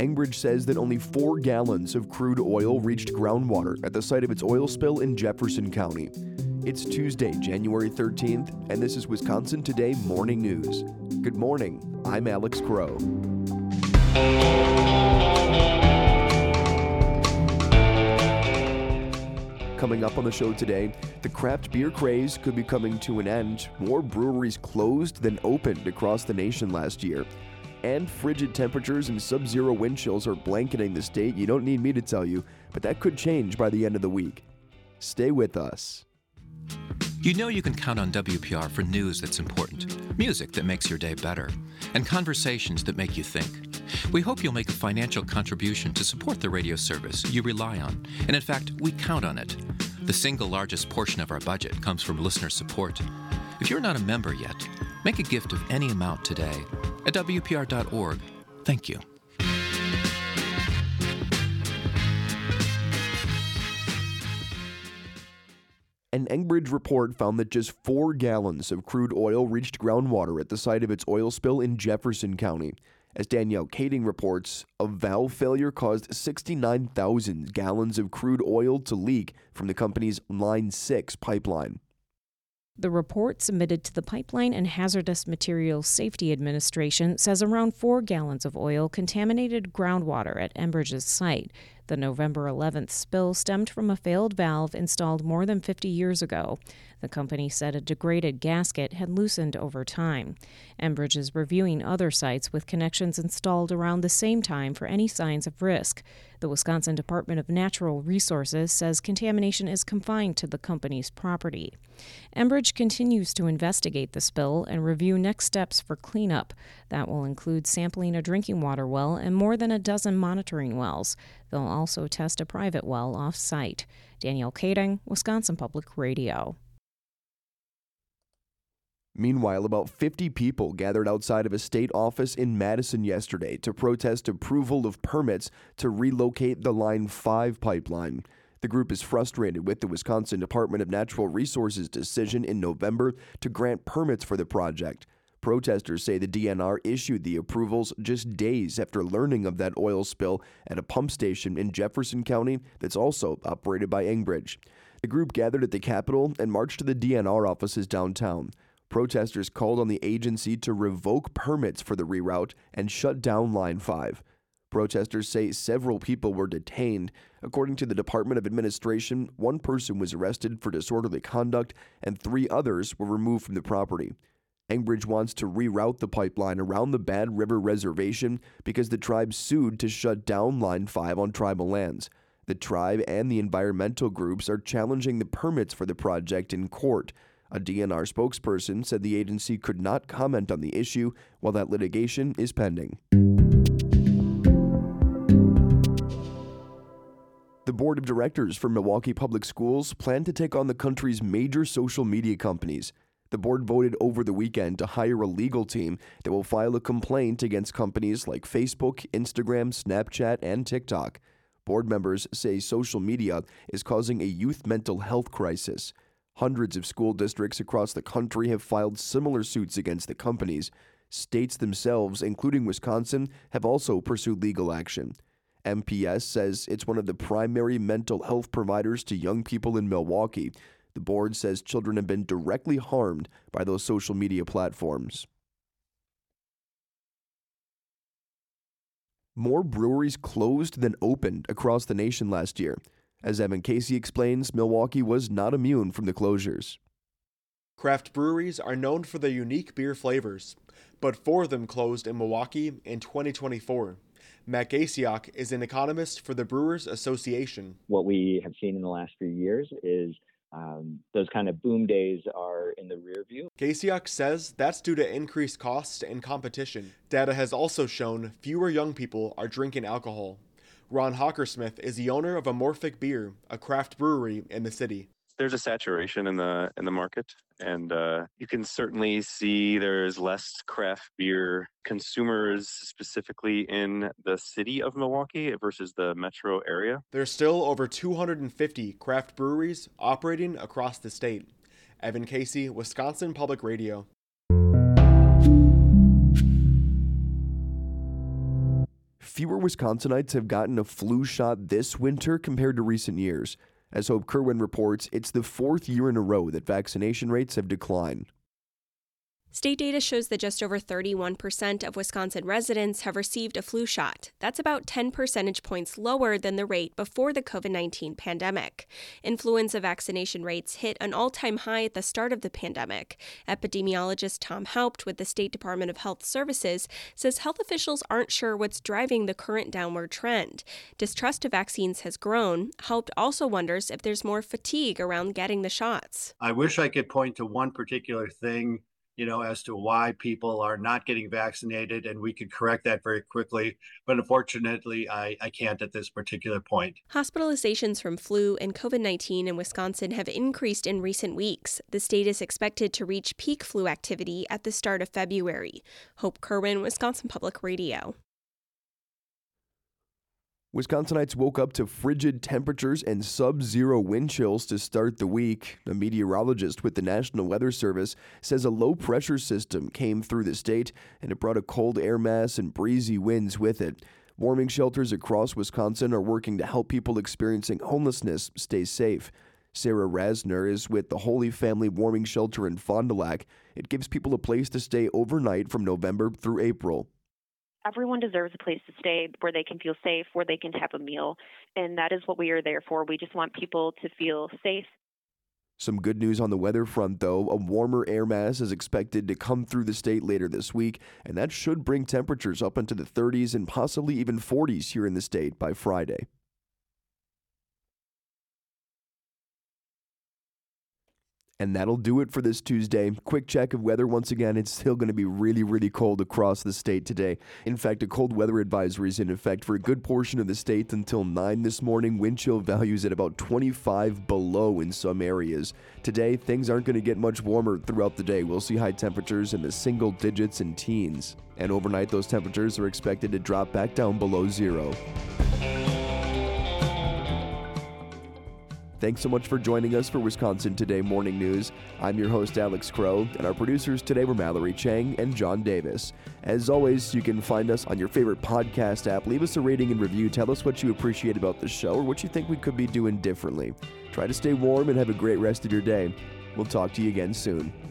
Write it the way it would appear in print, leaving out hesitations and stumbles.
Enbridge says that only 4 gallons of crude oil reached groundwater at the site of its oil spill in Jefferson County. It's Tuesday, January 13th, and this is Wisconsin Today Morning News. Good morning, I'm Alex Crow. Coming up on the show today, the craft beer craze could be coming to an end. More breweries closed than opened across the nation last year. And frigid temperatures and sub-zero wind chills are blanketing the state. You don't need me to tell you, but that could change by the end of the week. Stay with us. You know you can count on WPR for news that's important, music that makes your day better, and conversations that make you think. We hope you'll make a financial contribution to support the radio service you rely on, and in fact, we count on it. The single largest portion of our budget comes from listener support. If you're not a member yet, make a gift of any amount today at WPR.org. Thank you. An Enbridge report found that just 4 gallons of crude oil reached groundwater at the site of its oil spill in Jefferson County. As Danielle Kading reports, a valve failure caused 69,000 gallons of crude oil to leak from the company's Line 6 pipeline. The report submitted to the Pipeline and Hazardous Materials Safety Administration says around 4 gallons of oil contaminated groundwater at Enbridge's site. The November 11th spill stemmed from a failed valve installed more than 50 years ago. The company said a degraded gasket had loosened over time. Enbridge is reviewing other sites with connections installed around the same time for any signs of risk. The Wisconsin Department of Natural Resources says contamination is confined to the company's property. Enbridge continues to investigate the spill and review next steps for cleanup. That will include sampling a drinking water well and more than a dozen monitoring wells. They'll also test a private well off-site. Danielle Kading, Wisconsin Public Radio. Meanwhile, about 50 people gathered outside of a state office in Madison yesterday to protest approval of permits to relocate the Line 5 pipeline. The group is frustrated with the Wisconsin Department of Natural Resources' decision in November to grant permits for the project. Protesters say the DNR issued the approvals just days after learning of that oil spill at a pump station in Jefferson County that's also operated by Enbridge. The group gathered at the Capitol and marched to the DNR offices downtown. Protesters called on the agency to revoke permits for the reroute and shut down Line 5. Protesters say several people were detained. According to the Department of Administration, 1 person was arrested for disorderly conduct and 3 others were removed from the property. Enbridge wants to reroute the pipeline around the Bad River Reservation because the tribe sued to shut down Line 5 on tribal lands. The tribe and the environmental groups are challenging the permits for the project in court. A DNR spokesperson said the agency could not comment on the issue while that litigation is pending. The board of directors for Milwaukee Public Schools plan to take on the country's major social media companies. The board voted over the weekend to hire a legal team that will file a complaint against companies like Facebook, Instagram, Snapchat, and TikTok. Board members say social media is causing a youth mental health crisis. Hundreds of school districts across the country have filed similar suits against the companies. States themselves, including Wisconsin, have also pursued legal action. MPS says it's one of the primary mental health providers to young people in Milwaukee. The board says children have been directly harmed by those social media platforms. More breweries closed than opened across the nation last year. As Evan Casey explains, Milwaukee was not immune from the closures. Craft breweries are known for their unique beer flavors, but 4 of them closed in Milwaukee in 2024. Matt Gasiak is an economist for the Brewers Association. What we have seen in the last few years is those kind of boom days are in the rear view. Gasiak says that's due to increased costs and competition. Data has also shown fewer young people are drinking alcohol. Ron Hockersmith is the owner of Amorphic Beer, a craft brewery in the city. There's a saturation in the market, and you can certainly see there's less craft beer consumers specifically in the city of Milwaukee versus the metro area. There's still over 250 craft breweries operating across the state. Evan Casey, Wisconsin Public Radio. Fewer Wisconsinites have gotten a flu shot this winter compared to recent years. As Hope Kerwin reports, it's the fourth year in a row that vaccination rates have declined. State data shows that just over 31% of Wisconsin residents have received a flu shot. That's about 10 percentage points lower than the rate before the COVID-19 pandemic. Influenza vaccination rates hit an all-time high at the start of the pandemic. Epidemiologist Tom Haupt with the State Department of Health Services says health officials aren't sure what's driving the current downward trend. Distrust of vaccines has grown. Haupt also wonders if there's more fatigue around getting the shots. I wish I could point to one particular thing, as to why people are not getting vaccinated, and we could correct that very quickly. But unfortunately, I can't at this particular point. Hospitalizations from flu and COVID-19 in Wisconsin have increased in recent weeks. The state is expected to reach peak flu activity at the start of February. Hope Kerwin, Wisconsin Public Radio. Wisconsinites woke up to frigid temperatures and sub-zero wind chills to start the week. A meteorologist with the National Weather Service says a low-pressure system came through the state, and it brought a cold air mass and breezy winds with it. Warming shelters across Wisconsin are working to help people experiencing homelessness stay safe. Sarah Rasner is with the Holy Family Warming Shelter in Fond du Lac. It gives people a place to stay overnight from November through April. Everyone deserves a place to stay where they can feel safe, where they can have a meal, and that is what we are there for. We just want people to feel safe. Some good news on the weather front, though. A warmer air mass is expected to come through the state later this week, and that should bring temperatures up into the 30s and possibly even 40s here in the state by Friday. And that'll do it for this Tuesday. Quick check of weather once again. It's still going to be really, really cold across the state today. In fact, a cold weather advisory is in effect for a good portion of the state until 9 this morning. Wind chill values at about 25 below in some areas. Today, things aren't going to get much warmer throughout the day. We'll see high temperatures in the single digits and teens. And overnight, those temperatures are expected to drop back down below zero. Thanks so much for joining us for Wisconsin Today Morning News. I'm your host, Alex Crow, and our producers today were Mallory Chang and John Davis. As always, you can find us on your favorite podcast app. Leave us a rating and review. Tell us what you appreciate about the show or what you think we could be doing differently. Try to stay warm and have a great rest of your day. We'll talk to you again soon.